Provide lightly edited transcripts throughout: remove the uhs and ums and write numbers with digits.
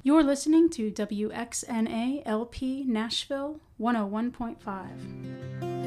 You're listening to WXNA LP Nashville 101.5.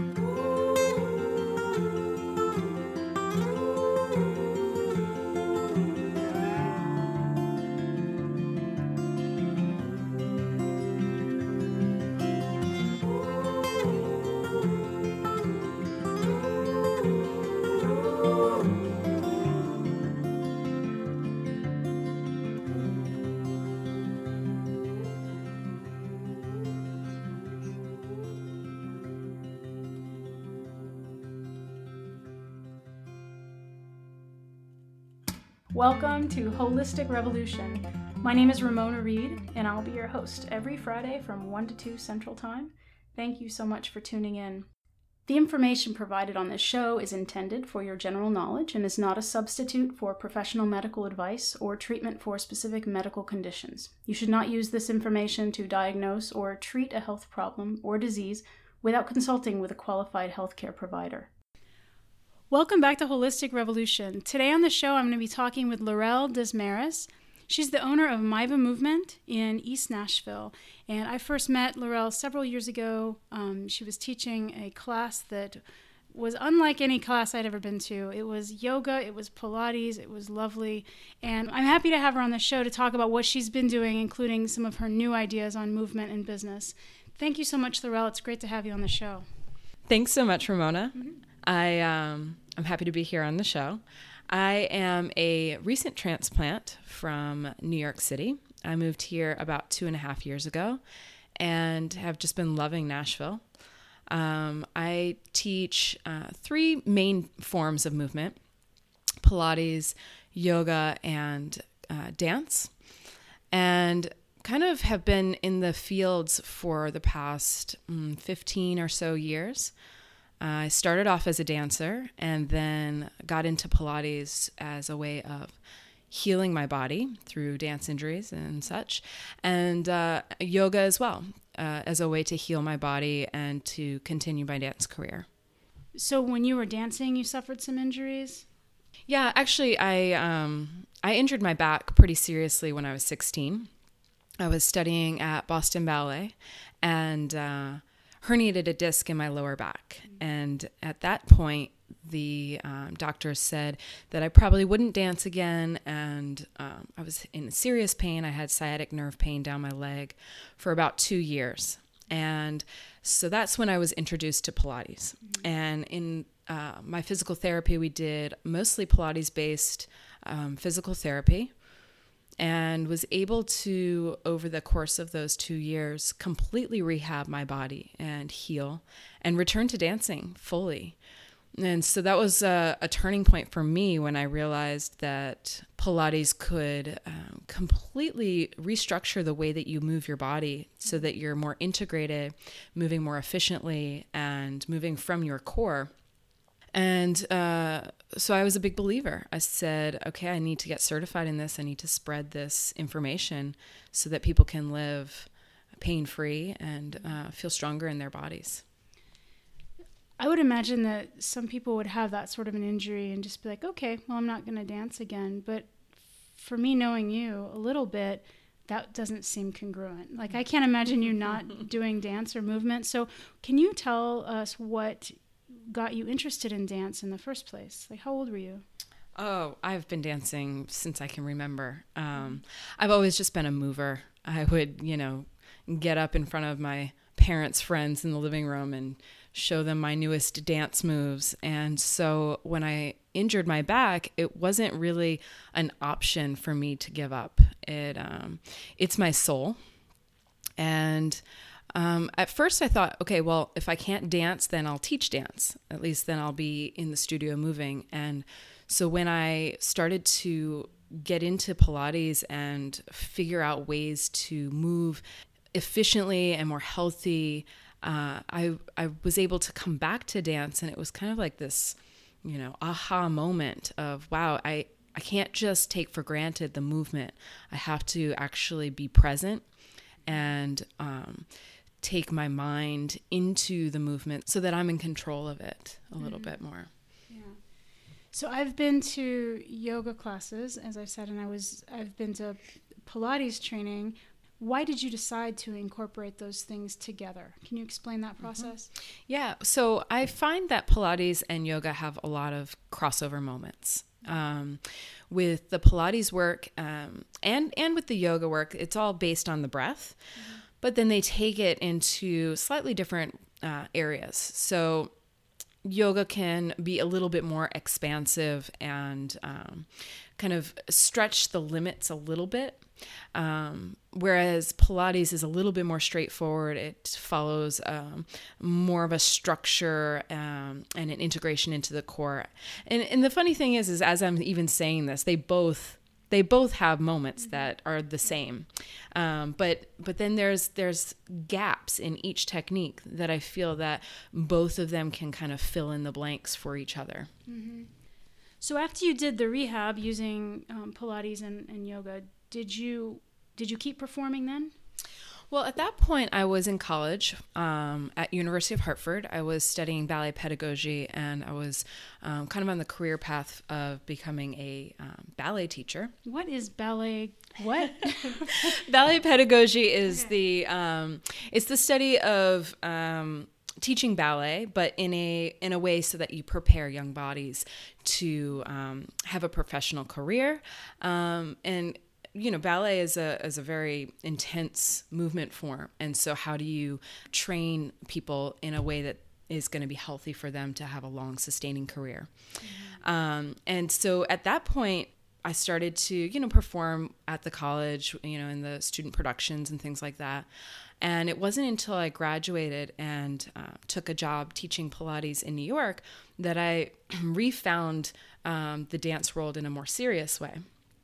Welcome to Holistic Revolution. My name is Ramona Reed, and I'll be your host every Friday from 1 to 2 Central Time. Thank you so much for tuning in. The information provided on this show is intended for your general knowledge and is not a substitute for professional medical advice or treatment for specific medical conditions. You should not use this information to diagnose or treat a health problem or disease without consulting with a qualified healthcare provider. Welcome back to Holistic Revolution. Today on the show, I'm going to be talking with Laurel Desmarais. She's the owner of Maiva Movement in East Nashville. And I first met Laurel several years ago. She was teaching a class that was unlike any class I'd ever been to. It was yoga, it was Pilates, it was lovely. And I'm happy to have her on the show to talk about what she's been doing, including some of her new ideas on movement and business. Thank you so much, Laurel. It's great to have you on the show. Thanks so much, Ramona. I'm happy to be here on the show. I am a recent transplant from New York City. I moved here about 2.5 years ago and have just been loving Nashville. I teach 3 main forms of movement: Pilates, yoga, and dance. And kind of have been in the fields for the past 15 or so years. I started off as a dancer and then got into Pilates as a way of healing my body through dance injuries and such, and yoga as well as a way to heal my body and to continue my dance career. So when you were dancing, you suffered some injuries? Yeah, actually, I injured my back pretty seriously when I was 16. I was studying at Boston Ballet and herniated a disc in my lower back. And at that point, the doctors said that I probably wouldn't dance again. And I was in serious pain. I had sciatic nerve pain down my leg for about 2 years. And so that's when I was introduced to Pilates. Mm-hmm. And in my physical therapy, we did mostly Pilates-based physical therapy, and was able to, over the course of those 2 years, completely rehab my body and heal and return to dancing fully. And so that was a turning point for me when I realized that Pilates could completely restructure the way that you move your body so that you're more integrated, moving more efficiently, and moving from your core. And so I was a big believer. I said, okay, I need to get certified in this. I need to spread this information so that people can live pain-free and feel stronger in their bodies. I would imagine that some people would have that sort of an injury and just be like, okay, well, I'm not going to dance again. But for me, knowing you a little bit, that doesn't seem congruent. Like, I can't imagine you not doing dance or movement. So can you tell us what got you interested in dance in the first place? Like, how old were you? Oh, I've been dancing since I can remember. I've always just been a mover. I would, get up in front of my parents' friends in the living room and show them my newest dance moves. And so when I injured my back, it wasn't really an option for me to give up. It's my soul. And at first I thought, okay, well, if I can't dance, then I'll teach dance. At least then I'll be in the studio moving. And so when I started to get into Pilates and figure out ways to move efficiently and more healthy, I was able to come back to dance. And it was kind of like this, aha moment of, wow, I can't just take for granted the movement. I have to actually be present and take my mind into the movement so that I'm in control of it a little bit more. Yeah. So I've been to yoga classes, as I said, and I've been to Pilates training. Why did you decide to incorporate those things together? Can you explain that process? Yeah, so I find that Pilates and yoga have a lot of crossover moments. With the Pilates work and with the yoga work, it's all based on the breath, but then they take it into slightly different areas. So yoga can be a little bit more expansive and kind of stretch the limits a little bit. Whereas Pilates is a little bit more straightforward. It follows more of a structure and an integration into the core. And the funny thing is as I'm even saying this, they both have moments that are the same. But then there's gaps in each technique that I feel that both of them can kind of fill in the blanks for each other. Mm-hmm. So after you did the rehab using Pilates and yoga, did you keep performing then? Well, at that point, I was in college at University of Hartford. I was studying ballet pedagogy, and I was kind of on the career path of becoming a ballet teacher. What is ballet? What? Ballet pedagogy is it's the study of teaching ballet, but in a way so that you prepare young bodies to have a professional career. And ballet is a very intense movement form. And so how do you train people in a way that is going to be healthy for them to have a long sustaining career? Mm-hmm. And so at that point, I started to, perform at the college, in the student productions and things like that. And it wasn't until I graduated and took a job teaching Pilates in New York that I refound the dance world in a more serious way.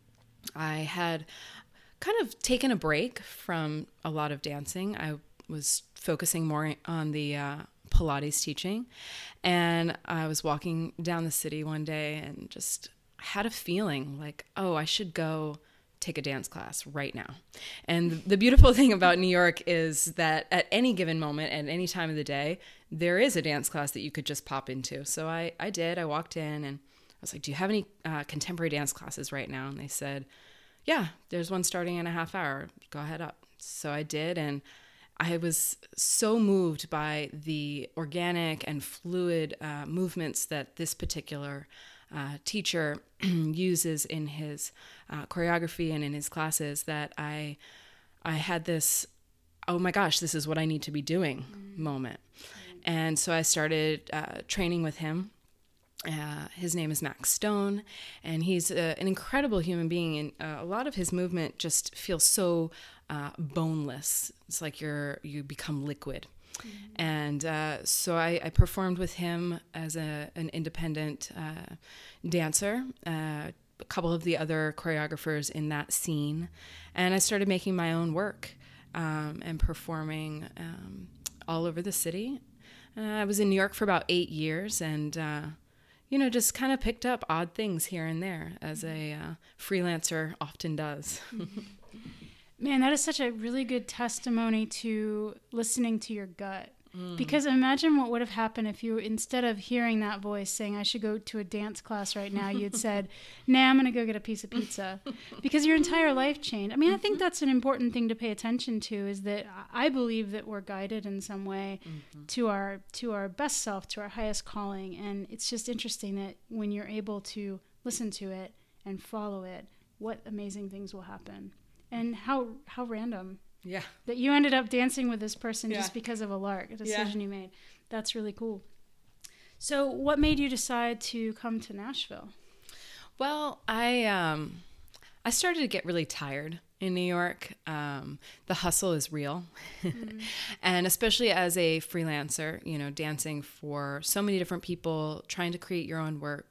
I had kind of taken a break from a lot of dancing. I was focusing more on the Pilates teaching. And I was walking down the city one day and just had a feeling like, oh, I should go take a dance class right now. And the beautiful thing about New York is that at any given moment, at any time of the day, there is a dance class that you could just pop into. So I did. I walked in and I was like, do you have any contemporary dance classes right now? And they said, yeah, there's one starting in a half hour. Go ahead up. So I did. And I was so moved by the organic and fluid movements that this particular teacher uses in his choreography and in his classes that I had this, oh my gosh, this is what I need to be doing moment. And so I started training with him. His name is Max Stone, and he's an incredible human being. And a lot of his movement just feels so boneless. It's like you become liquid. Mm-hmm. And so I performed with him as an independent dancer, a couple of the other choreographers in that scene. And I started making my own work and performing all over the city. I was in New York for about 8 years and just kind of picked up odd things here and there as a freelancer often does. Man, that is such a really good testimony to listening to your gut. Because imagine what would have happened if you, instead of hearing that voice saying, I should go to a dance class right now, you'd said, nah, I'm going to go get a piece of pizza. Because your entire life changed. I mean, I think that's an important thing to pay attention to, is that I believe that we're guided in some way to our best self, to our highest calling. And it's just interesting that when you're able to listen to it and follow it, what amazing things will happen. And how random. Yeah. That you ended up dancing with this person just because of a lark, a decision you made. That's really cool. So what made you decide to come to Nashville? Well, I started to get really tired in New York. The hustle is real. And especially as a freelancer, dancing for so many different people, trying to create your own work.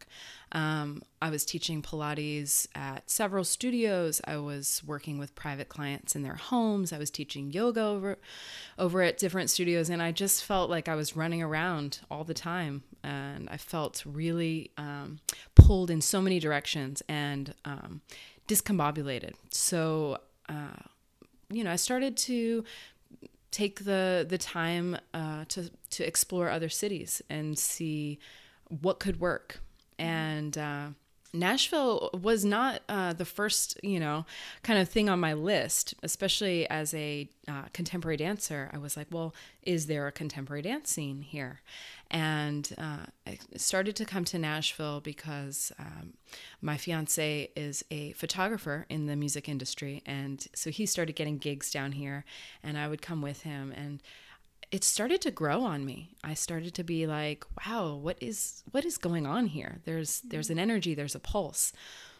I was teaching Pilates at several studios. I was working with private clients in their homes. I was teaching yoga over at different studios. And I just felt like I was running around all the time. And I felt really pulled in so many directions and discombobulated. So, I started to take the time to explore other cities and see what could work. And Nashville was not the first, kind of thing on my list, especially as a contemporary dancer. I was like, well, is there a contemporary dance scene here? And I started to come to Nashville because my fiance is a photographer in the music industry. And so he started getting gigs down here, and I would come with him. And it started to grow on me. I started to be like, wow, what is going on here? There's an energy, there's a pulse.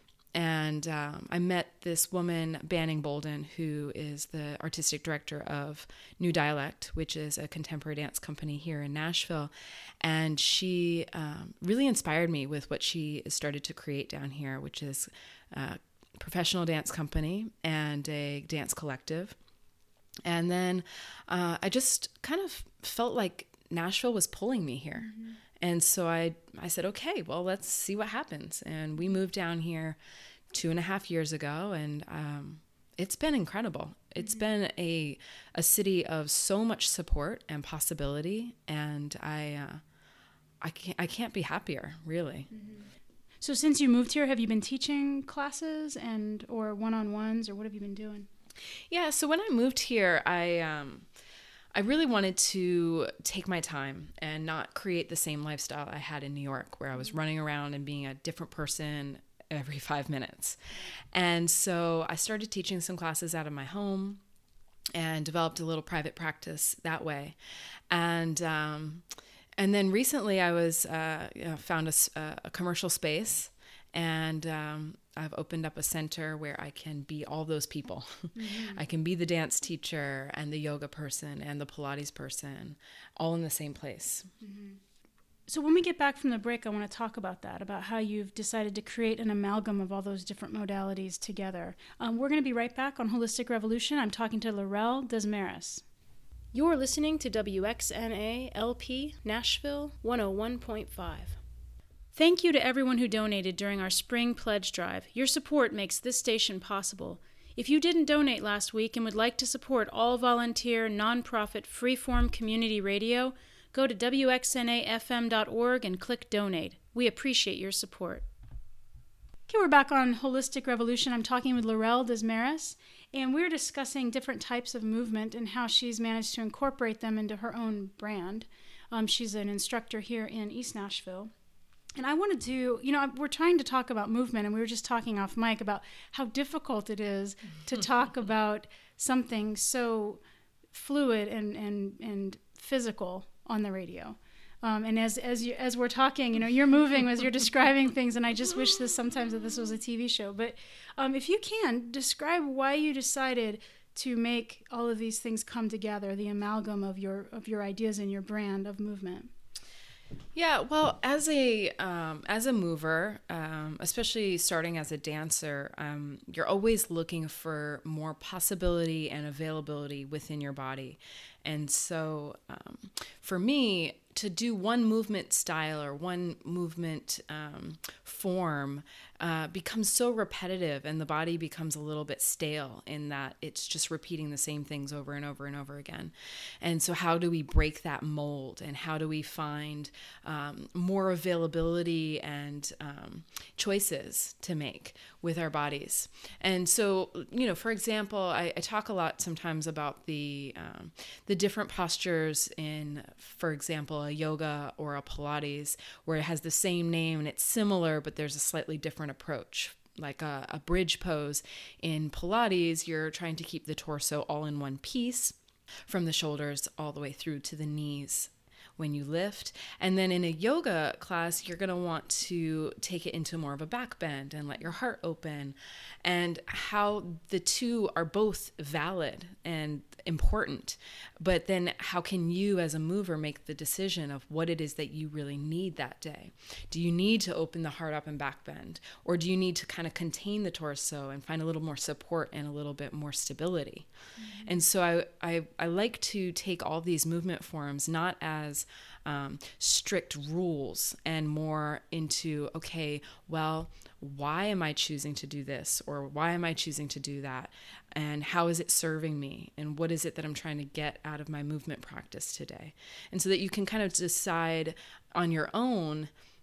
And I met this woman, Banning Bolden, who is the artistic director of New Dialect, which is a contemporary dance company here in Nashville. And she really inspired me with what she started to create down here, which is a professional dance company and a dance collective. And then I just kind of felt like Nashville was pulling me here. Mm-hmm. And so I said, okay, well, let's see what happens. And we moved down here 2.5 years ago, and it's been incredible. It's been a city of so much support and possibility, and I can't be happier, really. Mm-hmm. So since you moved here, have you been teaching classes or one-on-ones, or what have you been doing? Yeah, so when I moved here, I really wanted to take my time and not create the same lifestyle I had in New York, where I was running around and being a different person every 5 minutes. And so I started teaching some classes out of my home and developed a little private practice that way. And then recently I was found a commercial space, and I've opened up a center where I can be all those people. Mm-hmm. I can be the dance teacher and the yoga person and the Pilates person, all in the same place. Mm-hmm. So when we get back from the break, I want to talk about that, about how you've decided to create an amalgam of all those different modalities together. We're going to be right back on Holistic Revolution. I'm talking to Laurel Desmarais. You're listening to WXNA LP Nashville 101.5. Thank you to everyone who donated during our spring pledge drive. Your support makes this station possible. If you didn't donate last week and would like to support all volunteer, nonprofit, freeform community radio, go to wxnafm.org and click donate. We appreciate your support. Okay, we're back on Holistic Revolution. I'm talking with Laurel Desmarais, and we're discussing different types of movement and how she's managed to incorporate them into her own brand. She's an instructor here in East Nashville. And I wanted to, we're trying to talk about movement, and we were just talking off mic about how difficult it is to talk about something so fluid and physical on the radio. And as we're talking, you're moving as you're describing things, and I just wish sometimes that this was a TV show. But if you can, describe why you decided to make all of these things come together, the amalgam of your ideas and your brand of movement. Yeah, well, as a mover, especially starting as a dancer, you're always looking for more possibility and availability within your body. And so for me, to do one movement style or one movement form becomes so repetitive, and the body becomes a little bit stale in that it's just repeating the same things over and over and over again. And so how do we break that mold, and how do we find more availability and choices to make with our bodies? And so, for example, I talk a lot sometimes about the different postures in, for example, a yoga or a Pilates, where it has the same name and it's similar, but there's a slightly different approach. Like a bridge pose in Pilates, you're trying to keep the torso all in one piece, from the shoulders all the way through to the knees when you lift. And then in a yoga class, you're going to want to take it into more of a back bend and let your heart open, and how the two are both valid and important. But then how can you as a mover make the decision of what it is that you really need that day? Do you need to open the heart up and back bend? Or do you need to kind of contain the torso and find a little more support and a little bit more stability? Mm-hmm. And so I like to take all these movement forms not as strict rules, and more into, okay, well, why am I choosing to do this? Or why am I choosing to do that? And how is it serving me? And what is it that I'm trying to get out of my movement practice today? And so that you can kind of decide on your own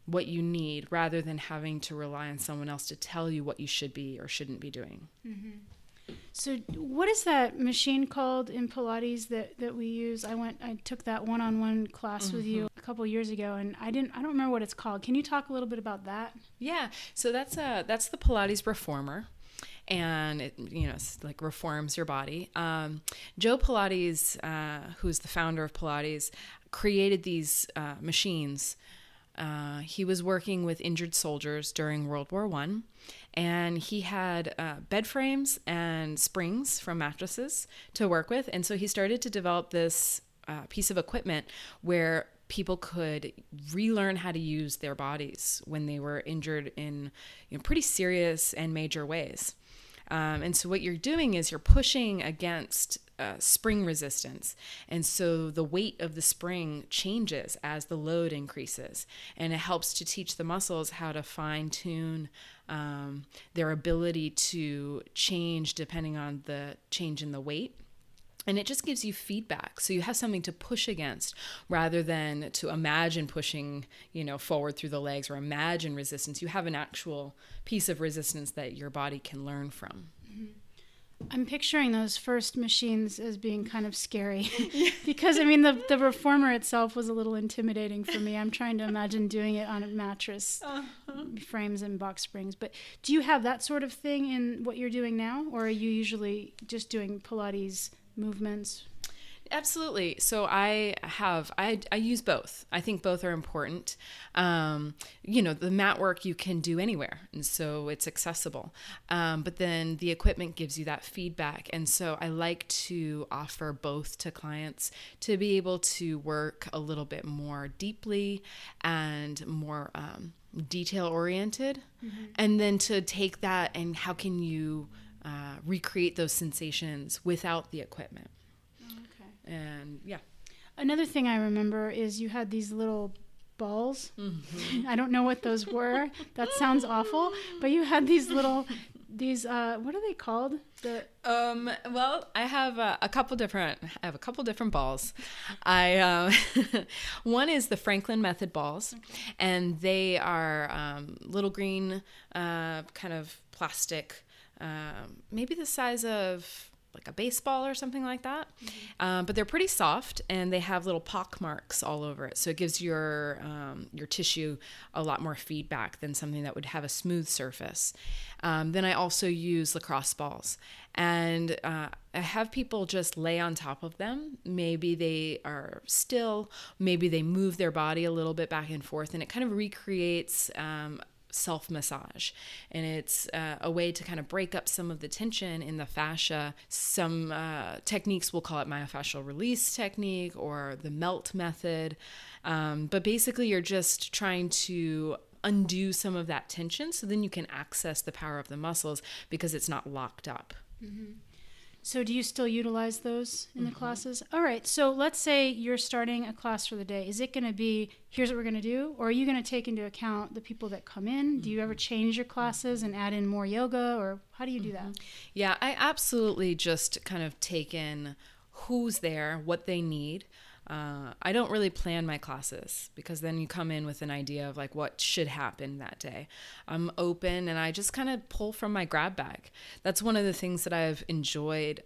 what you need rather than having to rely on someone else to tell you what you should be or shouldn't be doing. Mm-hmm. So what is that machine called in Pilates that we use? I took that one-on-one class with you a couple years ago, and I don't remember what it's called. Can you talk a little bit about that? Yeah. So that's the Pilates Reformer. And it, it's like reforms your body. Joe Pilates, who's the founder of Pilates, created these machines. He was working with injured soldiers during World War I, and he had bed frames and springs from mattresses to work with. And so he started to develop this piece of equipment where people could relearn how to use their bodies when they were injured in pretty serious and major ways. And so what you're doing is you're pushing against spring resistance. And so the weight of the spring changes as the load increases. And it helps to teach the muscles how to fine tune their ability to change depending on the change in the weight. And it just gives you feedback. So you have something to push against rather than to imagine pushing, forward through the legs or imagine resistance. You have an actual piece of resistance that your body can learn from. Mm-hmm. I'm picturing those first machines as being kind of scary because, the reformer itself was a little intimidating for me. I'm trying to imagine doing it on a mattress, frames and box springs. But do you have that sort of thing in what you're doing now, or are you usually just doing Pilates movements? Absolutely. So I use both. I think both are important. The mat work you can do anywhere, and so it's accessible. But then the equipment gives you that feedback. And so I like to offer both to clients to be able to work a little bit more deeply and more detail oriented. Mm-hmm. And then to take that and how can you recreate those sensations without the equipment. And yeah. Another thing I remember is you had these little balls. Mm-hmm. I don't know what those were. That sounds awful. But you had these little, what are they called? Well, I have a couple different balls. One is the Franklin Method balls, okay. And they are little green, kind of plastic, maybe the size of like a baseball or something like that. Mm-hmm. But they're pretty soft and they have little pock marks all over it. So it gives your tissue a lot more feedback than something that would have a smooth surface. Then I also use lacrosse balls, and I have people just lay on top of them. Maybe they are still, maybe they move their body a little bit back and forth, and it kind of recreates self-massage, and it's a way to kind of break up some of the tension in the fascia. Some techniques will call it myofascial release technique or the melt method, but basically you're just trying to undo some of that tension so then you can access the power of the muscles because it's not locked up. Mm-hmm. So do you still utilize those in the classes? All right. So let's say you're starting a class for the day. Is it going to be, here's what we're going to do? Or are you going to take into account the people that come in? Do you ever change your classes and add in more yoga? Or how do you do that? Yeah, I absolutely just kind of take in who's there, what they need. I don't really plan my classes because then you come in with an idea of like what should happen that day. I'm open and I just kind of pull from my grab bag. That's one of the things that I've enjoyed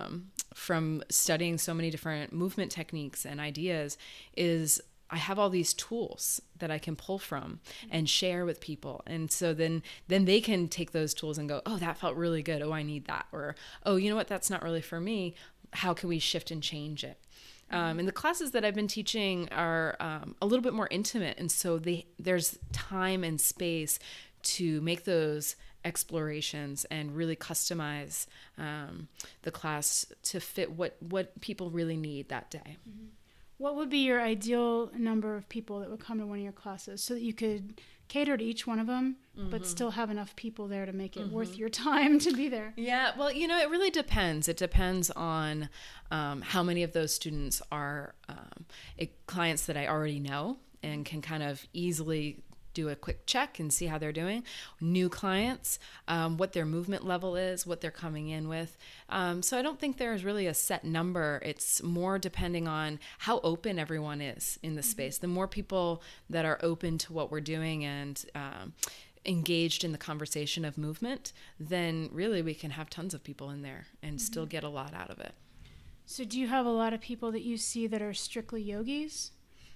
from studying so many different movement techniques and ideas is I have all these tools that I can pull from and share with people. And so then they can take those tools and go, oh, that felt really good. Oh, I need that. Or, oh, you know what? That's not really for me. How can we shift and change it? And the classes that I've been teaching are a little bit more intimate. And so there's time and space to make those explorations and really customize the class to fit what people really need that day. Mm-hmm. What would be your ideal number of people that would come to one of your classes so that you could cater to each one of them, but still have enough people there to make it worth your time to be there? Yeah, well, it really depends. It depends on how many of those students are clients that I already know and can kind of easily do a quick check and see how they're doing. New clients, what their movement level is, what they're coming in with. So I don't think there's really a set number. It's more depending on how open everyone is in the space. The more people that are open to what we're doing and engaged in the conversation of movement, then really we can have tons of people in there and still get a lot out of it. So do you have a lot of people that you see that are strictly yogis?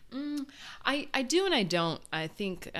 I do and I don't. I think,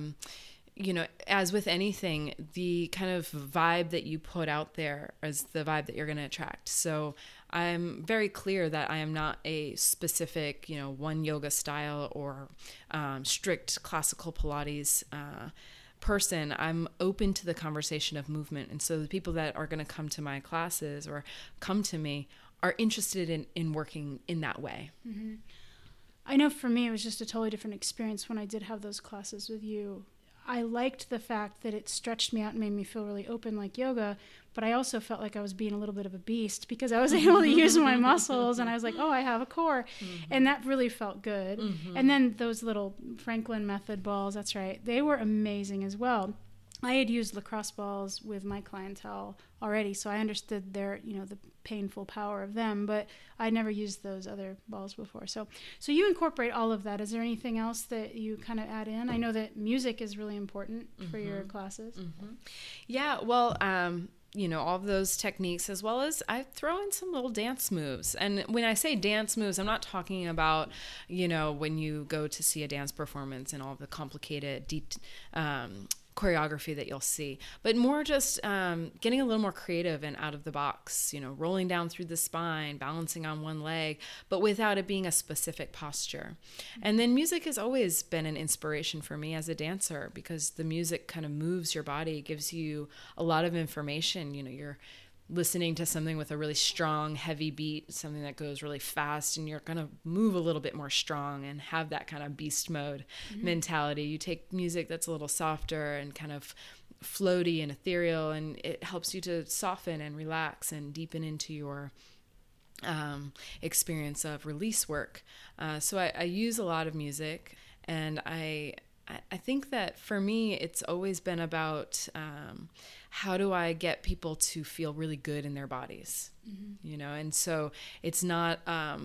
as with anything, the kind of vibe that you put out there is the vibe that you're going to attract. So I'm very clear that I am not a specific, one yoga style or strict classical Pilates person. I'm open to the conversation of movement. And so the people that are going to come to my classes or come to me are interested in working in that way. Mm-hmm. I know for me, it was just a totally different experience when I did have those classes with you. I liked the fact that it stretched me out and made me feel really open like yoga, but I also felt like I was being a little bit of a beast because I was able to use my muscles and I was like, oh, I have a core. And that really felt good. And then those little Franklin method balls, that's right, they were amazing as well. I had used lacrosse balls with my clientele already, so I understood their, the painful power of them, but I never used those other balls before. So you incorporate all of that. Is there anything else that you kind of add in? I know that music is really important for your classes. Yeah, well, all of those techniques, as well as I throw in some little dance moves. And when I say dance moves, I'm not talking about, when you go to see a dance performance and all the complicated, deep choreography that you'll see, but more just getting a little more creative and out of the box, rolling down through the spine, balancing on one leg, but without it being a specific posture. And then music has always been an inspiration for me as a dancer because the music kind of moves your body, gives you a lot of information. You're listening to something with a really strong, heavy beat, something that goes really fast, and you're going to move a little bit more strong and have that kind of beast mode mentality. You take music that's a little softer and kind of floaty and ethereal, and it helps you to soften and relax and deepen into your experience of release work. So I use a lot of music, and I think that for me, it's always been about how do I get people to feel really good in their bodies, and so it's not,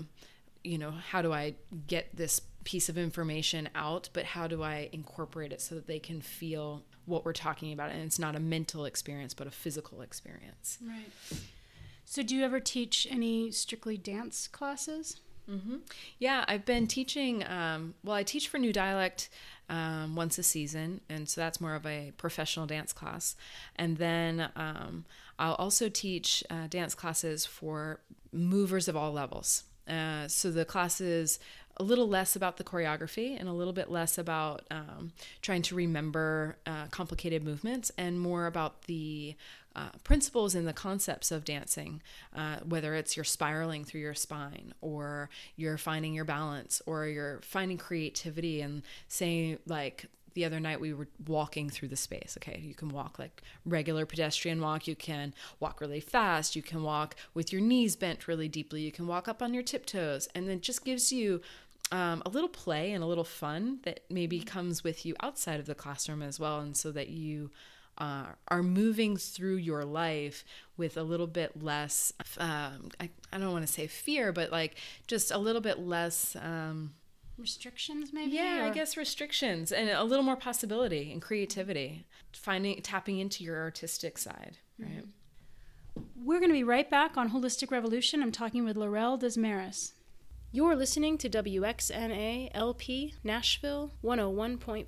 how do I get this piece of information out, but how do I incorporate it so that they can feel what we're talking about, and it's not a mental experience, but a physical experience. Right. So do you ever teach any strictly dance classes? Yeah, I've been teaching, I teach for New Dialect once a season, and so that's more of a professional dance class. And then I'll also teach dance classes for movers of all levels. So the class is a little less about the choreography and a little bit less about trying to remember complicated movements, and more about the principles and the concepts of dancing, whether it's you're spiraling through your spine, or you're finding your balance, or you're finding creativity and saying, like, the other night we were walking through the space. Okay, you can walk like regular pedestrian walk. You can walk really fast. You can walk with your knees bent really deeply. You can walk up on your tiptoes, and then it just gives you a little play and a little fun that maybe comes with you outside of the classroom as well. And so that you are moving through your life with a little bit less, I don't want to say fear, but like just a little bit less... restrictions, maybe? Yeah, I guess restrictions, and a little more possibility and creativity, tapping into your artistic side, right? We're going to be right back on Holistic Revolution. I'm talking with Laurel Desmarais. You're listening to WXNA LP Nashville 101.5.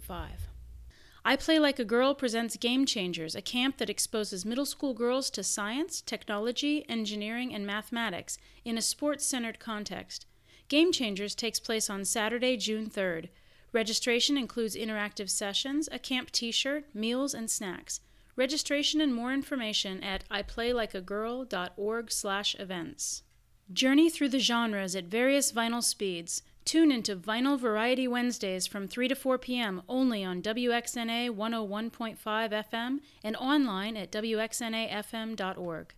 I Play Like a Girl presents Game Changers, a camp that exposes middle school girls to science, technology, engineering, and mathematics in a sports-centered context. Game Changers takes place on Saturday, June 3rd. Registration includes interactive sessions, a camp t-shirt, meals, and snacks. Registration and more information at iplayLikeAGirl.org/events. Journey through the genres at various vinyl speeds. Tune into Vinyl Variety Wednesdays from 3 to 4 p.m. only on WXNA 101.5 FM and online at WXNAFM.org.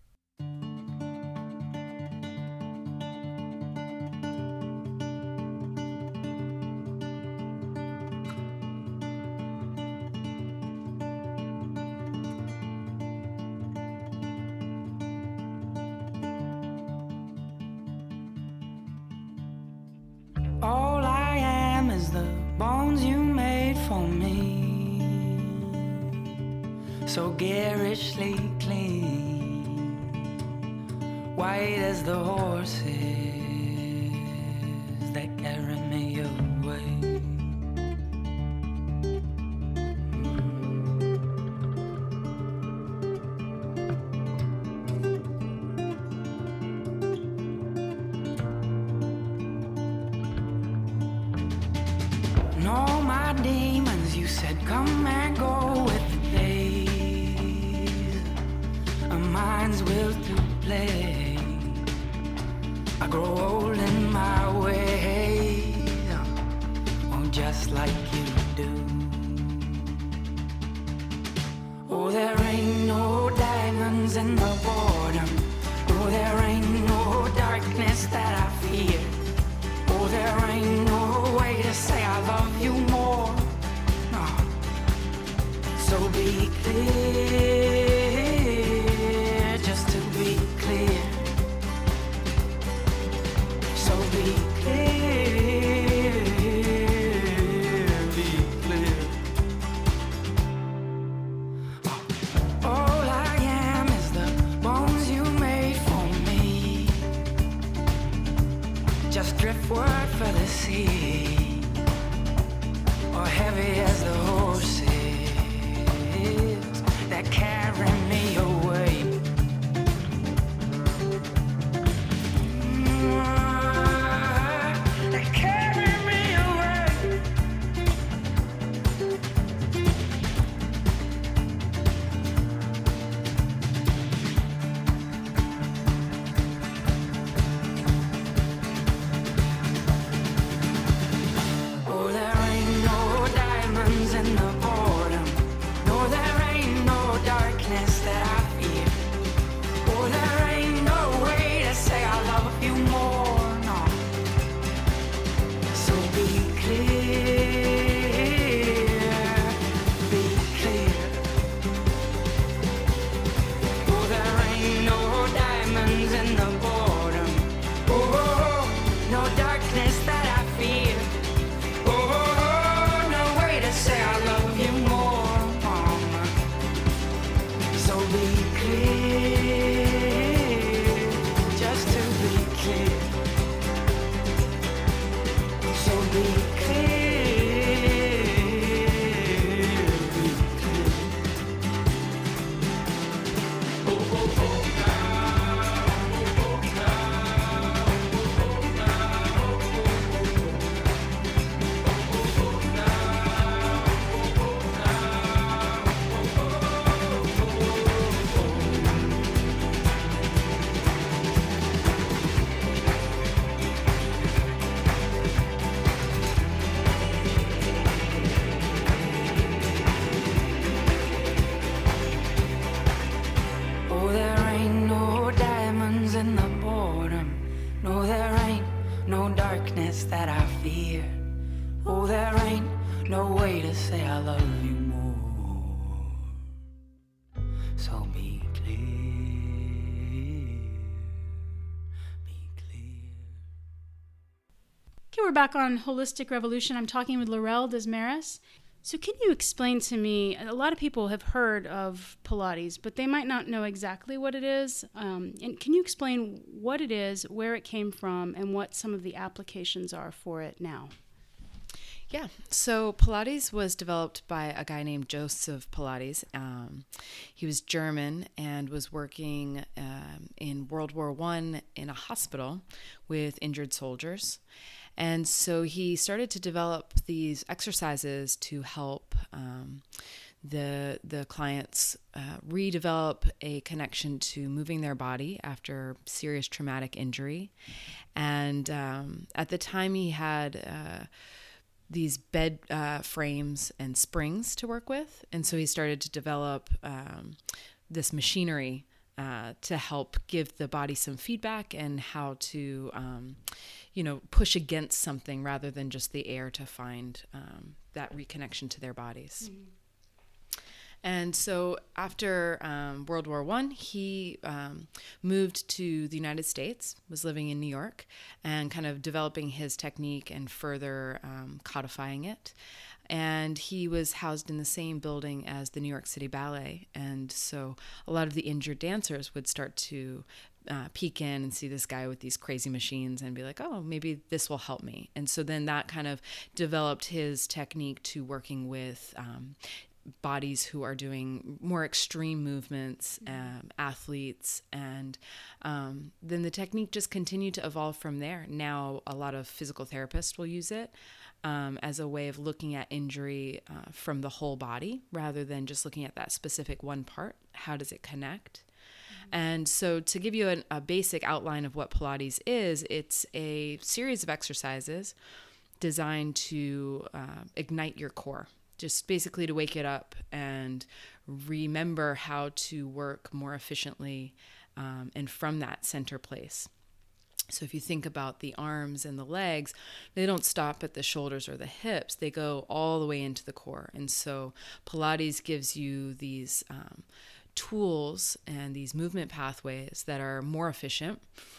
bones you made for me, so garishly clean, white as the horses that carry me away. No, my demons, you said come and go with the days. Our minds will to play. I grow old in my ways, oh, just like you do. Oh, there ain't no diamonds in the boredom. Oh, there ain't no darkness that I fear. Oh, there ain't no way to say I love you more. No. So be clear, just to be clear. So be clear, be clear. All I am is the bones you made for me, just driftwood for the sea, or heavy as the horses that carry me away. That carry me away. Oh, there ain't no diamonds in the boredom. No, there ain't no darkness that I fear. Oh, there ain't no way to say I love you more. No. So be clear, be clear. Oh, there ain't no diamonds in the boredom. Oh, no darkness that I fear. Oh, no way to say I love you more, mama. So be clear, just to be clear. So be clear, be clear. Oh, there ain't no diamonds in the boredom. No, there ain't no darkness that I fear. Oh, there ain't no way to say I love you more. So be clear, be clear. Okay, we're back on Holistic Revolution. I'm talking with Laurel Desmarais. So can you explain to me, a lot of people have heard of Pilates, but they might not know exactly what it is. And can you explain what it is, where it came from, and what some of the applications are for it now? Yeah, so Pilates was developed by a guy named Joseph Pilates. He was German and was working in World War I in a hospital with injured soldiers. And so he started to develop these exercises to help the clients redevelop a connection to moving their body after serious traumatic injury. And at the time he had these bed frames and springs to work with. And so he started to develop this machinery to help give the body some feedback and how to, push against something rather than just the air to find that reconnection to their bodies. Mm-hmm. And so after World War I, he moved to the United States, was living in New York, and kind of developing his technique and further codifying it. And he was housed in the same building as the New York City Ballet. And so a lot of the injured dancers would start to peek in and see this guy with these crazy machines and be like, oh, maybe this will help me. And so then that kind of developed his technique to working with bodies who are doing more extreme movements, athletes, and then the technique just continued to evolve from there. Now a lot of physical therapists will use it as a way of looking at injury from the whole body rather than just looking at that specific one part. How does it connect? And so to give you a basic outline of what Pilates is, it's a series of exercises designed to ignite your core, just basically to wake it up and remember how to work more efficiently and from that center place. So if you think about the arms and the legs, they don't stop at the shoulders or the hips. They go all the way into the core. And so Pilates gives you these tools and these movement pathways that are more efficient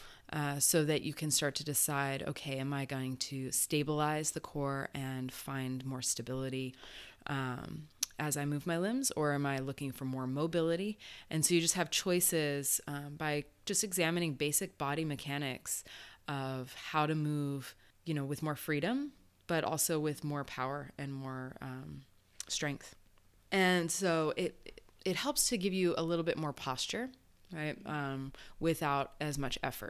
so that you can start to decide, okay, am I going to stabilize the core and find more stability as I move my limbs, or am I looking for more mobility? And so you just have choices by just examining basic body mechanics of how to move, with more freedom, but also with more power and more strength. And so it helps to give you a little bit more posture, right, without as much effort.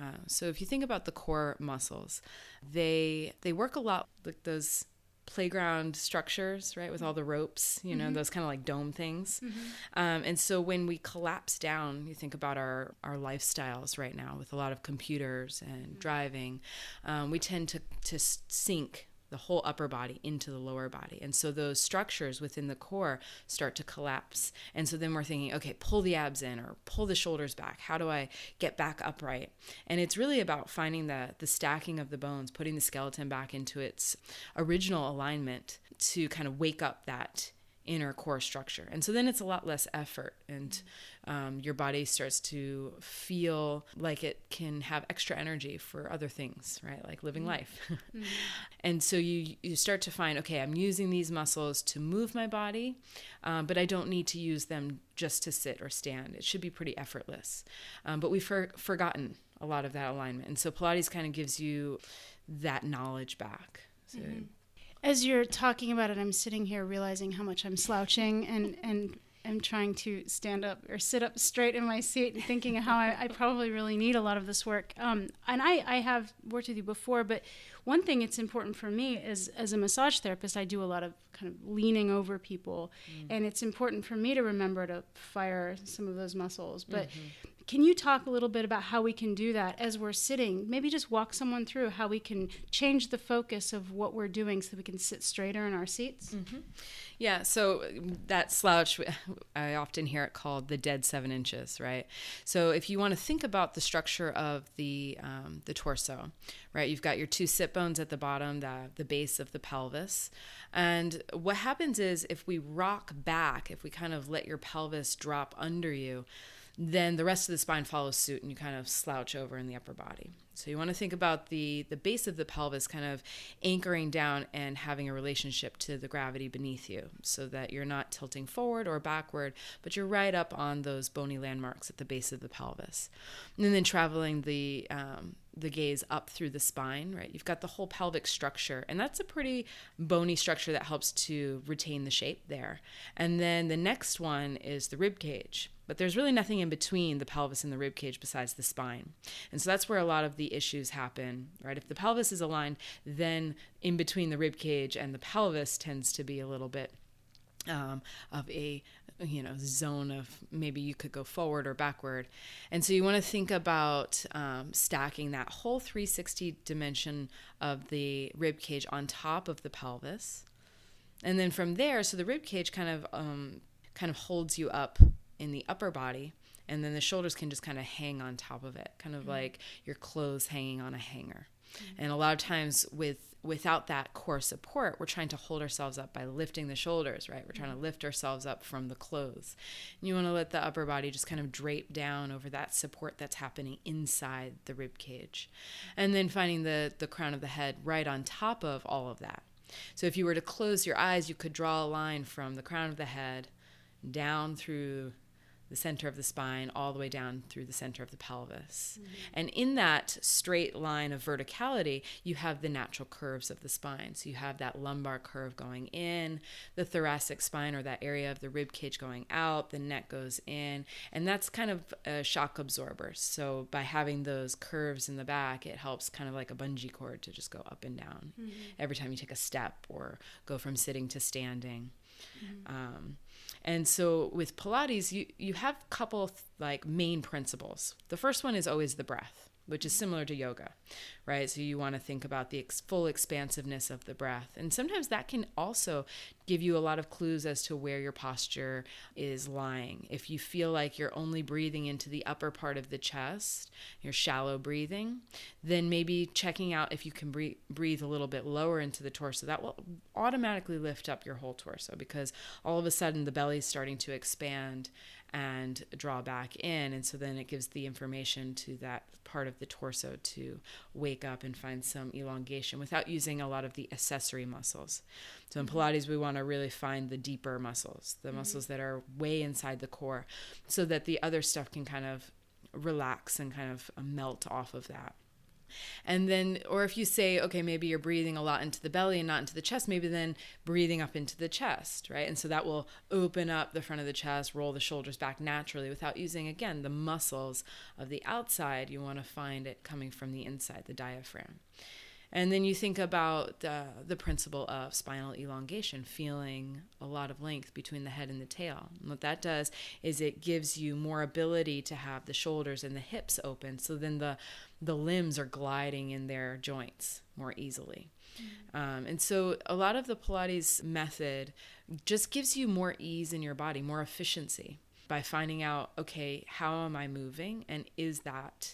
So if you think about the core muscles, they work a lot like those playground structures, right, with all the ropes, those kind of like dome things. And so when we collapse down, you think about our lifestyles right now with a lot of computers and driving, we tend to sink the whole upper body into the lower body. And so those structures within the core start to collapse. And so then we're thinking, okay, pull the abs in or pull the shoulders back. How do I get back upright? And it's really about finding the stacking of the bones, putting the skeleton back into its original alignment to kind of wake up that inner core structure. And so then it's a lot less effort, and your body starts to feel like it can have extra energy for other things, right? Like living life. And so you start to find, okay, I'm using these muscles to move my body, but I don't need to use them just to sit or stand. It should be pretty effortless. But we've forgotten a lot of that alignment. And so Pilates kind of gives you that knowledge back. So, as you're talking about it, I'm sitting here realizing how much I'm slouching and I'm trying to stand up or sit up straight in my seat and thinking how I probably really need a lot of this work. And I have worked with you before, but one thing it's important for me is, as a massage therapist, I do a lot of kind of leaning over people, and it's important for me to remember to fire some of those muscles. But can you talk a little bit about how we can do that as we're sitting? Maybe just walk someone through how we can change the focus of what we're doing so we can sit straighter in our seats. Yeah, so that slouch, I often hear it called the dead 7 inches, right? So if you want to think about the structure of the torso, right, you've got your 2 sit bones at the bottom, the base of the pelvis. And what happens is if we rock back, if we kind of let your pelvis drop under you, then the rest of the spine follows suit and you kind of slouch over in the upper body. So you want to think about the base of the pelvis kind of anchoring down and having a relationship to the gravity beneath you so that you're not tilting forward or backward, but you're right up on those bony landmarks at the base of the pelvis. And then traveling the gaze up through the spine, right? You've got the whole pelvic structure, and that's a pretty bony structure that helps to retain the shape there. And then the next one is the rib cage. But there's really nothing in between the pelvis and the rib cage besides the spine. And so that's where a lot of the issues happen, right? If the pelvis is aligned, then in between the rib cage and the pelvis tends to be a little bit of a zone of maybe you could go forward or backward. And so you want to think about stacking that whole 360 dimension of the rib cage on top of the pelvis. And then from there, so the rib cage kind of holds you up in the upper body, and then the shoulders can just kind of hang on top of it, kind of like your clothes hanging on a hanger. And a lot of times without that core support, we're trying to hold ourselves up by lifting the shoulders, right? We're trying to lift ourselves up from the clothes. And you want to let the upper body just kind of drape down over that support that's happening inside the rib cage. And then finding the crown of the head right on top of all of that. So if you were to close your eyes, you could draw a line from the crown of the head down through the center of the spine, all the way down through the center of the pelvis. And in that straight line of verticality, you have the natural curves of the spine. So you have that lumbar curve going in, the thoracic spine or that area of the rib cage going out, the neck goes in, and that's kind of a shock absorber. So by having those curves in the back, it helps kind of like a bungee cord to just go up and down every time you take a step or go from sitting to standing. And so with Pilates, you have a couple like main principles. The first one is always the breath, which is similar to yoga, right? So you want to think about the full expansiveness of the breath. And sometimes that can also give you a lot of clues as to where your posture is lying. If you feel like you're only breathing into the upper part of the chest, you're shallow breathing, then maybe checking out if you can breathe a little bit lower into the torso. That will automatically lift up your whole torso because all of a sudden the belly's starting to expand and draw back in. And so then it gives the information to that part of the torso to wake up and find some elongation without using a lot of the accessory muscles. So in Pilates, we want to really find the deeper muscles, the muscles that are way inside the core, so that the other stuff can kind of relax and kind of melt off of that. And then, or if you say, okay, maybe you're breathing a lot into the belly and not into the chest, maybe then breathing up into the chest, right? And so that will open up the front of the chest, roll the shoulders back naturally without using, again, the muscles of the outside. You want to find it coming from the inside, the diaphragm. And then you think about the principle of spinal elongation, feeling a lot of length between the head and the tail. And what that does is it gives you more ability to have the shoulders and the hips open, so then the limbs are gliding in their joints more easily. And so a lot of the Pilates method just gives you more ease in your body, more efficiency by finding out, okay, how am I moving? And is that,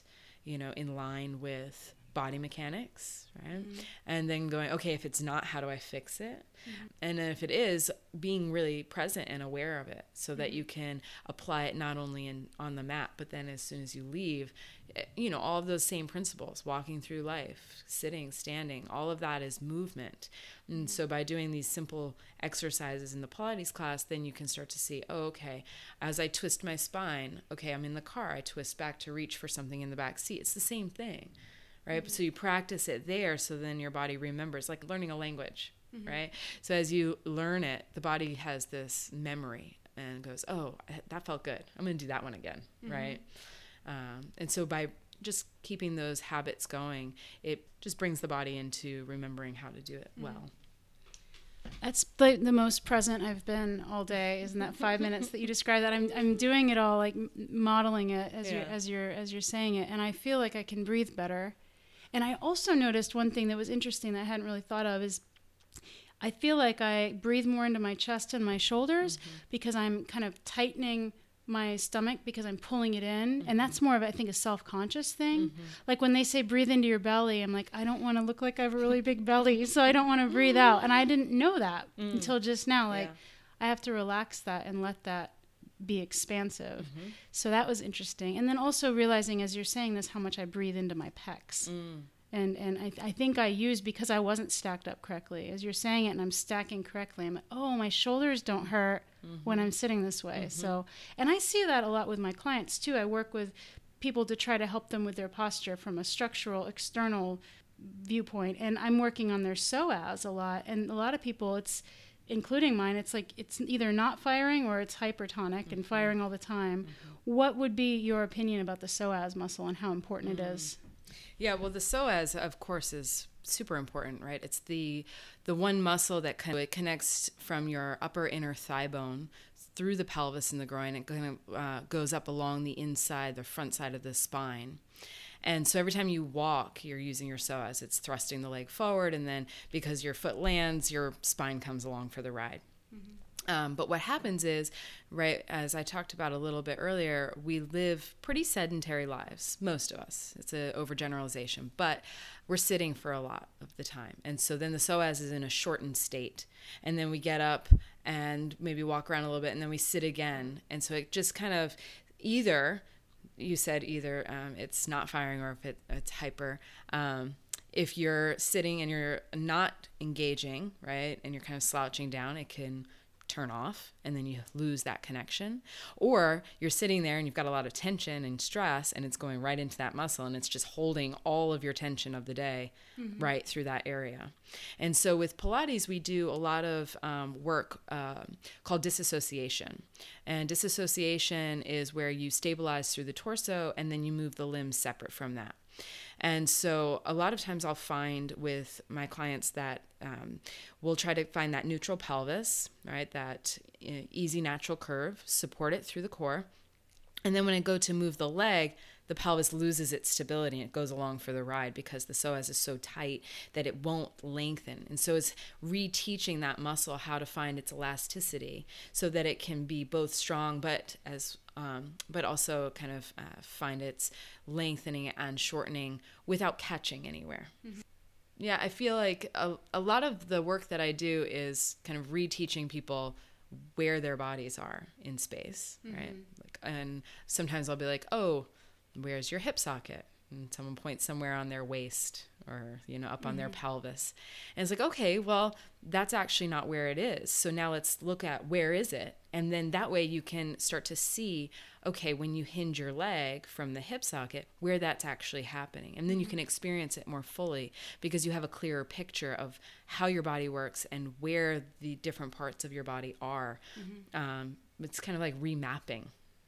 in line with body mechanics, right? And then going, okay, if it's not, how do I fix it? And then if it is, being really present and aware of it so that you can apply it not only on the mat, but then as soon as you leave, all of those same principles, walking through life, sitting, standing, all of that is movement. And so by doing these simple exercises in the Pilates class, then you can start to see, oh, okay, as I twist my spine, okay, I'm in the car, I twist back to reach for something in the back seat. It's the same thing. Right? So you practice it there, so then your body remembers, like learning a language, right? So as you learn it, the body has this memory and goes, oh, that felt good. I'm going to do that one again, right? And so by just keeping those habits going, it just brings the body into remembering how to do it well. That's the most present I've been all day, is in that 5 minutes that you described. That I'm doing it all, like modeling it as you're saying it, and I feel like I can breathe better. And I also noticed one thing that was interesting that I hadn't really thought of is I feel like I breathe more into my chest and my shoulders because I'm kind of tightening my stomach because I'm pulling it in. And that's more of, I think, a self-conscious thing. Like when they say breathe into your belly, I'm like, I don't want to look like I have a really big belly, so I don't want to breathe out. And I didn't know that until just now. Like I have to relax that and let that be expansive. So that was interesting. And then also realizing, as you're saying this, how much I breathe into my pecs. And I think I used, because I wasn't stacked up correctly. As you're saying it and I'm stacking correctly, I'm like, oh, my shoulders don't hurt when I'm sitting this way. So, and I see that a lot with my clients too. I work with people to try to help them with their posture from a structural, external viewpoint. And I'm working on their psoas a lot. And a lot of people, including mine, it's like it's either not firing or it's hypertonic and firing all the time. What would be your opinion about the psoas muscle and how important it is? Yeah, well, the psoas, of course, is super important, right? It's the one muscle that it connects from your upper inner thigh bone through the pelvis and the groin. It kind of goes up along the inside, the front side of the spine. And so every time you walk, you're using your psoas. It's thrusting the leg forward, and then because your foot lands, your spine comes along for the ride. But what happens is, right, as I talked about a little bit earlier, we live pretty sedentary lives, most of us. It's an overgeneralization, but we're sitting for a lot of the time. And so then the psoas is in a shortened state. And then we get up and maybe walk around a little bit, and then we sit again. And so it just kind of either it's not firing or if it's hyper. If you're sitting and you're not engaging, right, and you're kind of slouching down, it can turn off and then you lose that connection. Or you're sitting there and you've got a lot of tension and stress and it's going right into that muscle and it's just holding all of your tension of the day right through that area. And so with Pilates, we do a lot of work called disassociation. And disassociation is where you stabilize through the torso and then you move the limbs separate from that. And so a lot of times I'll find with my clients that we'll try to find that neutral pelvis, right? That easy natural curve, support it through the core. And then when I go to move the leg, the pelvis loses its stability and it goes along for the ride because the psoas is so tight that it won't lengthen. And so it's reteaching that muscle how to find its elasticity so that it can be both strong but also kind of find its lengthening and shortening without catching anywhere. Mm-hmm. Yeah, I feel like a lot of the work that I do is kind of reteaching people where their bodies are in space, right? And sometimes I'll be like, oh, where's your hip socket? And someone points somewhere on their waist or, up on their pelvis. And it's like, okay, well, that's actually not where it is. So now let's look at where is it? And then that way you can start to see, okay, when you hinge your leg from the hip socket, where that's actually happening. And then you can experience it more fully because you have a clearer picture of how your body works and where the different parts of your body are. It's kind of like remapping,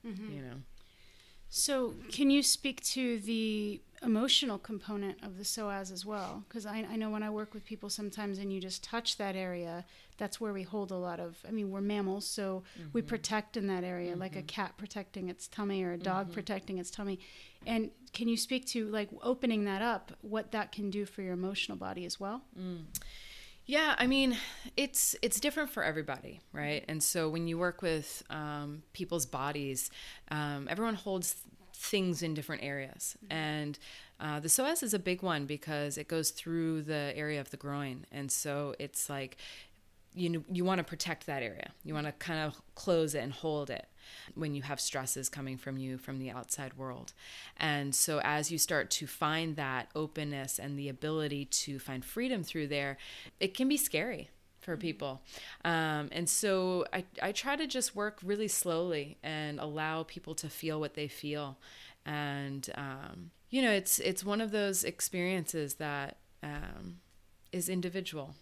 So can you speak to the emotional component of the psoas as well? Because I know when I work with people sometimes and you just touch that area, that's where we hold a lot of, we're mammals, so we protect in that area, like a cat protecting its tummy or a dog protecting its tummy. And can you speak to like opening that up, what that can do for your emotional body as well? Yeah, it's different for everybody, right? And so when you work with people's bodies, everyone holds things in different areas. And the psoas is a big one because it goes through the area of the groin. And so it's like, you want to protect that area. You want to kind of close it and hold it when you have stresses coming from you from the outside world. And so as you start to find that openness and the ability to find freedom through there, it can be scary for people. And so I try to just work really slowly and allow people to feel what they feel. And, it's one of those experiences that is individual,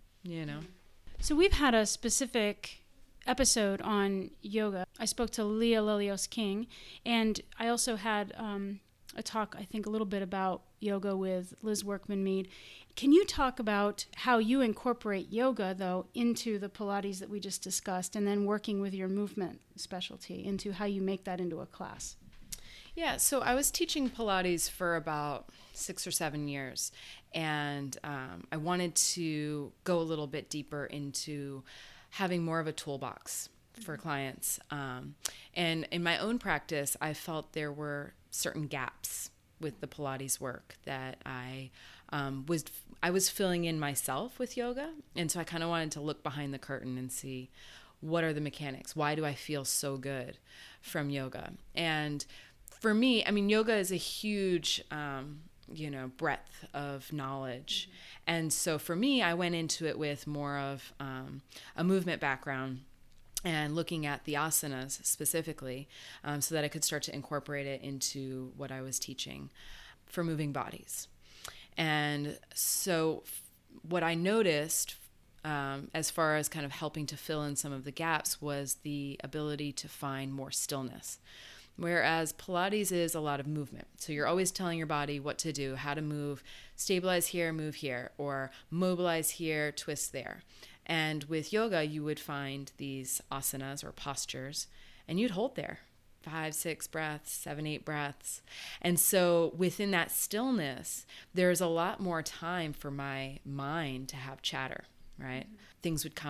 So we've had a specific episode on yoga. I spoke to Leah Lilios King, and I also had a talk, I think, a little bit about yoga with Liz Workman-Mead. Can you talk about how you incorporate yoga, though, into the Pilates that we just discussed, and then working with your movement specialty into how you make that into a class? Yeah, so I was teaching Pilates for about 6 or 7 years, and I wanted to go a little bit deeper into having more of a toolbox for clients. And in my own practice, I felt there were certain gaps with the Pilates work that I was filling in myself with yoga, and so I kind of wanted to look behind the curtain and see what are the mechanics. Why do I feel so good from yoga? And for me, yoga is a huge, breadth of knowledge. And so for me, I went into it with more of a movement background and looking at the asanas specifically so that I could start to incorporate it into what I was teaching for moving bodies. And so what I noticed as far as kind of helping to fill in some of the gaps was the ability to find more stillness. Whereas Pilates is a lot of movement. So you're always telling your body what to do, how to move, stabilize here, move here, or mobilize here, twist there. And with yoga, you would find these asanas or postures, and you'd hold there 5, 6 breaths, 7, 8 breaths. And so within that stillness, there's a lot more time for my mind to have chatter, right? Things would come up.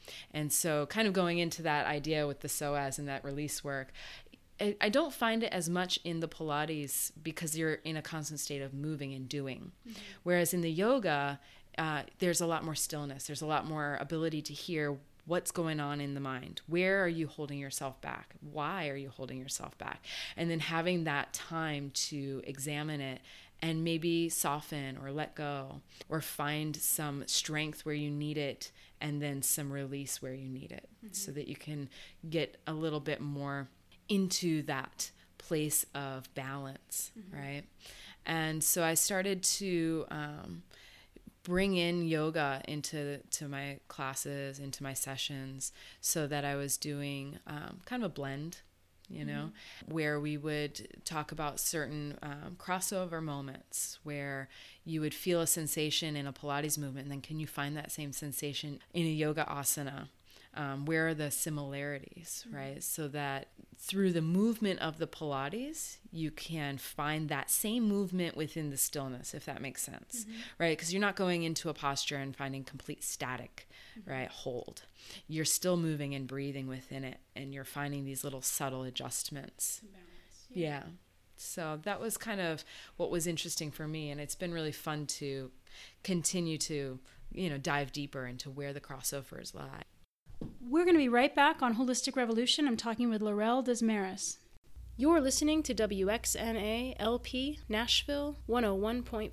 And so kind of going into that idea with the psoas and that release work, I don't find it as much in the Pilates because you're in a constant state of moving and doing. Mm-hmm. Whereas in the yoga, there's a lot more stillness. There's a lot more ability to hear what's going on in the mind. Where are you holding yourself back? Why are you holding yourself back? And then having that time to examine it and maybe soften or let go or find some strength where you need it and then some release where you need it, so that you can get a little bit more into that place of balance, right? And so I started to bring in yoga into my classes, into my sessions, so that I was doing kind of a blend, where we would talk about certain crossover moments where you would feel a sensation in a Pilates movement, and then can you find that same sensation in a yoga asana? Where are the similarities, right? So that through the movement of the Pilates, you can find that same movement within the stillness, if that makes sense, right? Because you're not going into a posture and finding complete static, right? Hold. You're still moving and breathing within it, and you're finding these little subtle adjustments. Yeah. So that was kind of what was interesting for me, and it's been really fun to continue to, dive deeper into where the crossovers lie. We're going to be right back on Holistic Revolution. I'm talking with Laurel Desmarais. You're listening to WXNA LP Nashville 101.5.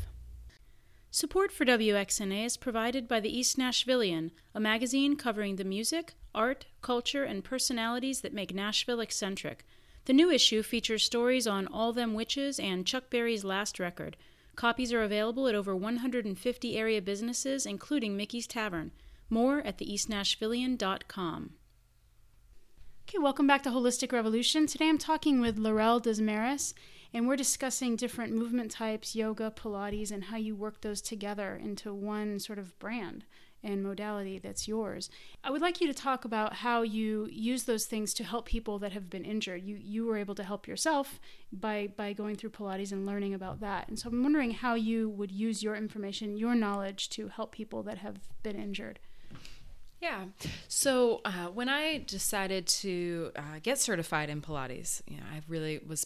Support for WXNA is provided by the East Nashvillian, a magazine covering the music, art, culture, and personalities that make Nashville eccentric. The new issue features stories on All Them Witches and Chuck Berry's last record. Copies are available at over 150 area businesses, including Mickey's Tavern. More at theeastnashvillian.com. Okay, welcome back to Holistic Revolution. Today I'm talking with Laurel Desmarais, and we're discussing different movement types, yoga, Pilates, and how you work those together into one sort of brand and modality that's yours. I would like you to talk about how you use those things to help people that have been injured. You were able to help yourself by going through Pilates and learning about that. And so I'm wondering how you would use your information, your knowledge to help people that have been injured. Yeah. So when I decided to get certified in Pilates, I really was,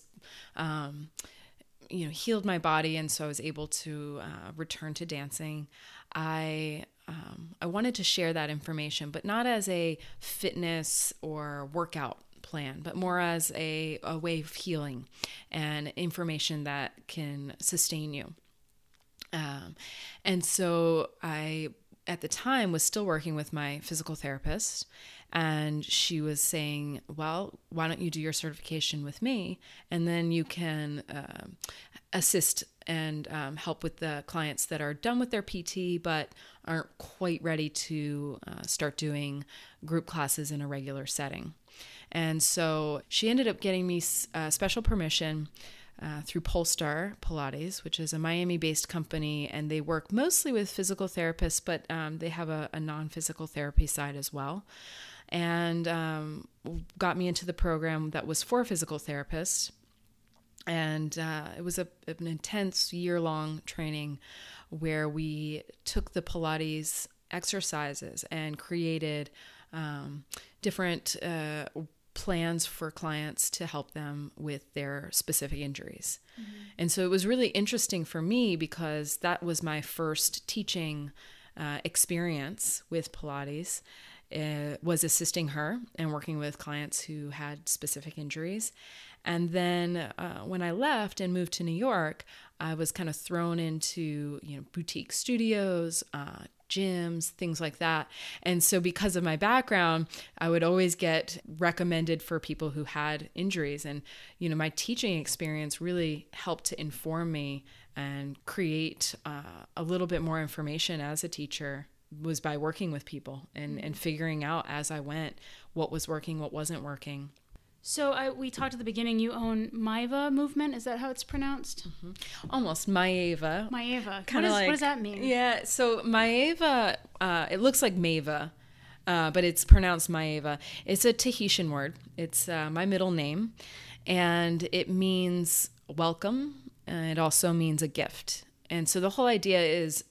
healed my body, and so I was able to return to dancing. I wanted to share that information, but not as a fitness or workout plan, but more as a way of healing and information that can sustain you. And so I, at the time, was still working with my physical therapist, and she was saying, well, why don't you do your certification with me, and then you can assist and help with the clients that are done with their PT but aren't quite ready to start doing group classes in a regular setting. And so she ended up getting me special permission through Polestar Pilates, which is a Miami-based company, and they work mostly with physical therapists, but they have a non-physical therapy side as well, and got me into the program that was for physical therapists. And it was an intense year-long training where we took the Pilates exercises and created different plans for clients to help them with their specific injuries. And so it was really interesting for me because that was my first teaching experience with Pilates. Was assisting her and working with clients who had specific injuries. And then when I left and moved to New York, I was kind of thrown into, boutique studios, gyms, things like that. And so because of my background, I would always get recommended for people who had injuries. And, my teaching experience really helped to inform me and create a little bit more information as a teacher, was by working with people and figuring out as I went what was working, what wasn't working. So we talked at the beginning, you own Maeva Movement. Is that how it's pronounced? Almost. Maeva. Maeva. Kind of like, what does that mean? Yeah. So Maeva, it looks like Mava, but it's pronounced Maeva. It's a Tahitian word. It's my middle name, and it means welcome. It also means a gift. And so the whole idea is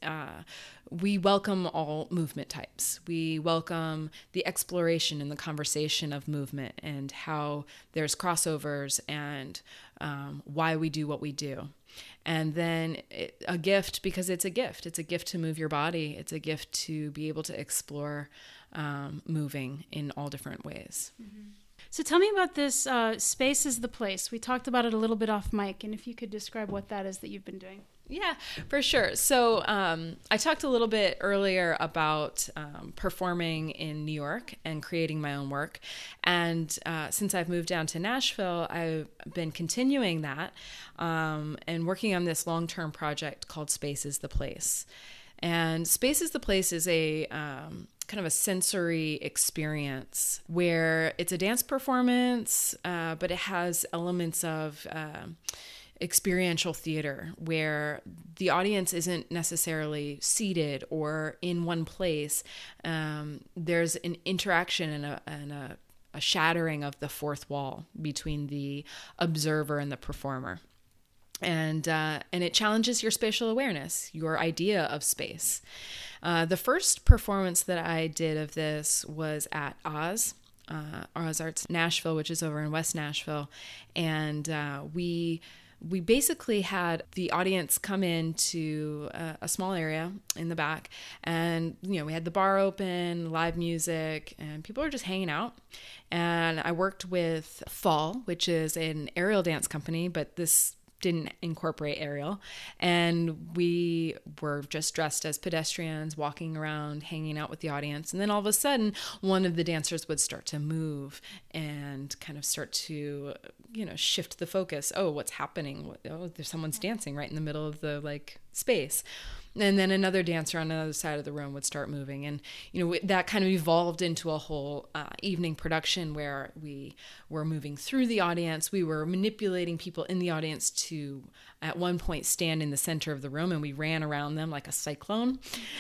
we welcome all movement types. We welcome the exploration and the conversation of movement and how there's crossovers and why we do what we do. And then a gift, because it's a gift. It's a gift to move your body. It's a gift to be able to explore moving in all different ways. Mm-hmm. So tell me about this Space is the Place. We talked about it a little bit off mic, and if you could describe what that is that you've been doing. Yeah, for sure. So I talked a little bit earlier about performing in New York and creating my own work. And since I've moved down to Nashville, I've been continuing that and working on this long-term project called Space is the Place. And Space is the Place is a kind of a sensory experience where it's a dance performance, but it has elements of experiential theater where the audience isn't necessarily seated or in one place. There's an interaction and a shattering of the fourth wall between the observer and the performer. And it challenges your spatial awareness, your idea of space. The first performance that I did of this was at Oz Arts Nashville, which is over in West Nashville. And we basically had the audience come into a small area in the back, and we had the bar open, live music, and people were just hanging out. And I worked with Fall, which is an aerial dance company, but this didn't incorporate aerial, and we were just dressed as pedestrians, walking around, hanging out with the audience. And then all of a sudden, one of the dancers would start to move and kind of start to, shift the focus. Oh, what's happening? Oh, there's someone's dancing right in the middle of the space. And then another dancer on the other side of the room would start moving. And, that kind of evolved into a whole evening production where we were moving through the audience. We were manipulating people in the audience to, at one point, stand in the center of the room, and we ran around them like a cyclone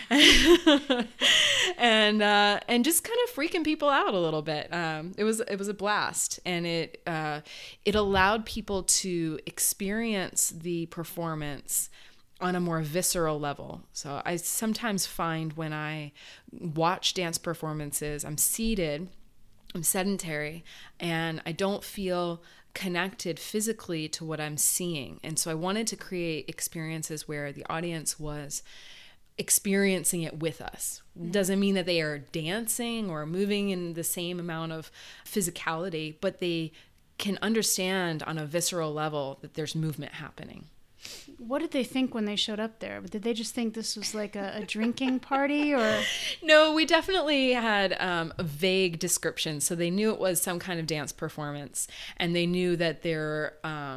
and just kind of freaking people out a little bit. It was a blast, and it allowed people to experience the performance on a more visceral level. So I sometimes find when I watch dance performances, I'm seated, I'm sedentary, and I don't feel connected physically to what I'm seeing. And so I wanted to create experiences where the audience was experiencing it with us. Doesn't mean that they are dancing or moving in the same amount of physicality, but they can understand on a visceral level that there's movement happening. What did they think when they showed up there? Did they just think this was like a drinking party, or? No, we definitely had a vague description. So they knew it was some kind of dance performance, and they knew that their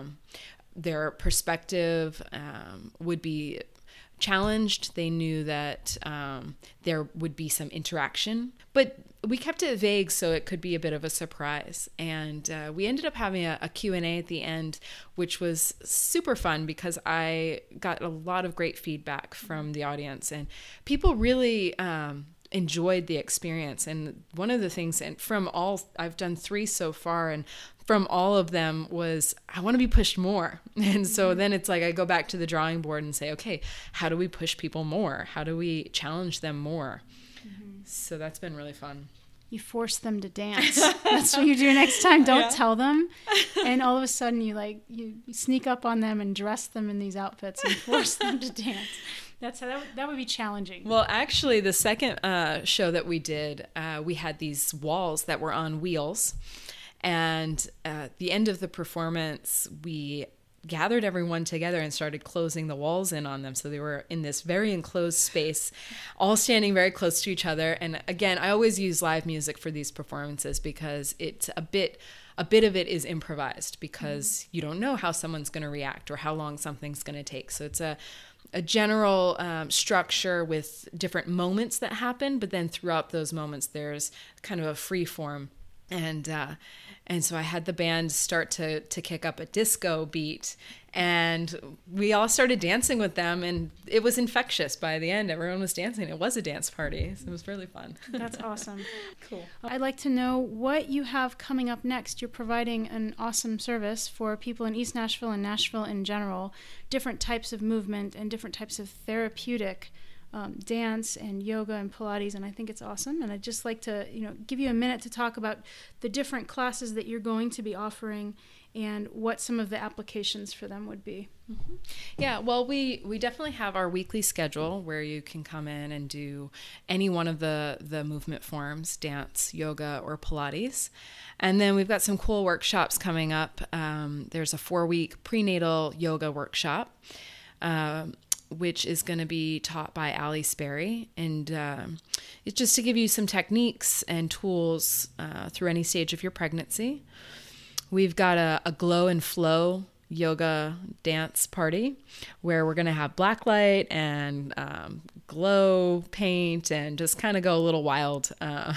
perspective would be challenged. They knew that there would be some interaction, but we kept it vague so it could be a bit of a surprise. And we ended up having a Q&A at the end, which was super fun because I got a lot of great feedback from the audience, and people really enjoyed the experience. And one of the things, and from all, I've done 3 so far, and from all of them was, I want to be pushed more. And so then it's like I go back to the drawing board and say, okay, how do we push people more? How do we challenge them more? So that's been really fun. You force them to dance. That's what you do next time. Don't tell them. And all of a sudden you sneak up on them and dress them in these outfits and force them to dance. That's how that would be challenging. Well, actually, the second show that we did, we had these walls that were on wheels. And at the end of the performance, we gathered everyone together and started closing the walls in on them. So they were in this very enclosed space, all standing very close to each other. And again, I always use live music for these performances because it's a bit of it is improvised because you don't know how someone's going to react or how long something's going to take. So it's a general structure with different moments that happen, but then throughout those moments, there's kind of a free form And so I had the band start to kick up a disco beat, and we all started dancing with them, and it was infectious. By the end, everyone was dancing. It was a dance party, so it was really fun. That's awesome. Cool. I'd like to know what you have coming up next. You're providing an awesome service for people in East Nashville and Nashville in general, different types of movement and different types of therapeutic dance and yoga and Pilates, and I think it's awesome. And I'd just like to, give you a minute to talk about the different classes that you're going to be offering and what some of the applications for them would be. Mm-hmm. Yeah, well, we definitely have our weekly schedule where you can come in and do any one of the movement forms, dance, yoga, or Pilates. And then we've got some cool workshops coming up. There's a 4-week prenatal yoga workshop, which is going to be taught by Ali Sperry. And it's just to give you some techniques and tools through any stage of your pregnancy. We've got a glow and flow yoga dance party where we're going to have black light and glow paint and just kind of go a little wild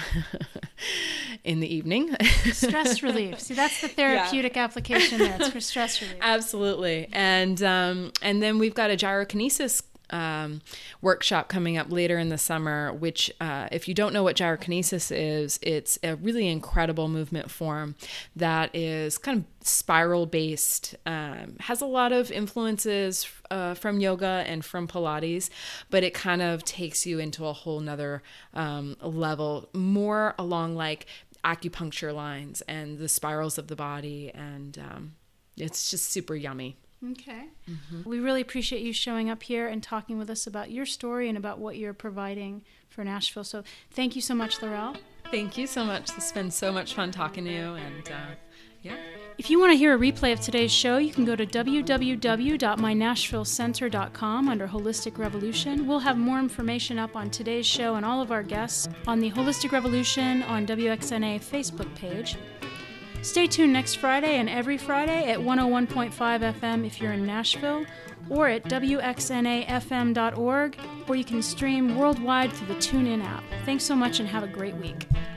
in the evening. Stress relief. See, that's the therapeutic application there. It's for stress relief. Absolutely. And then we've got a gyrokinesis workshop coming up later in the summer, which if you don't know what gyrokinesis is, it's a really incredible movement form that is kind of spiral based, has a lot of influences from yoga and from Pilates, but it kind of takes you into a whole nother level, more along like acupuncture lines and the spirals of the body, and it's just super yummy. Okay. Mm-hmm. We really appreciate you showing up here and talking with us about your story and about what you're providing for Nashville. So thank you so much, Laurel. Thank you so much. It's been so much fun talking to you. And yeah. If you want to hear a replay of today's show, you can go to www.mynashvillecenter.com under Holistic Revolution. We'll have more information up on today's show and all of our guests on the Holistic Revolution on WXNA Facebook page. Stay tuned next Friday and every Friday at 101.5 FM if you're in Nashville, or at WXNAFM.org, or you can stream worldwide through the TuneIn app. Thanks so much and have a great week.